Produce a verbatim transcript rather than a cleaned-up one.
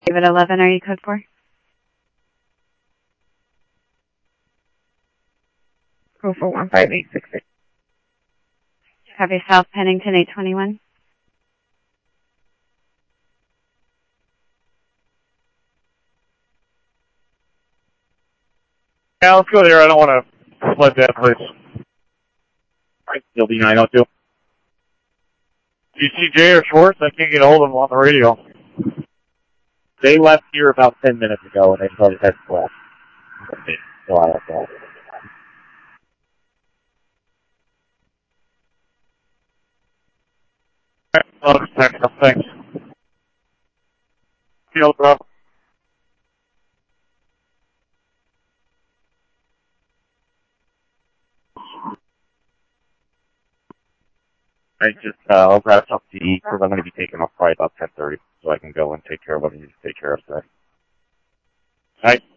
David eleven, are you code four? Code four one five eight six six. Copy South Pennington eight twenty-one. Yeah, let's go there. I don't want to flood that place. Alright, still D nine oh two. Do you see Jay or Schwartz? I can't get a hold of them on the radio. They left here about ten minutes ago, and they started heading west. So I don't know. I'll just text them. Thanks. Feel bro. I just, uh, I'll grab something to eat, because I'm going to be taking off probably about ten thirty, so I can go and take care of what I need to take care of today. Alright.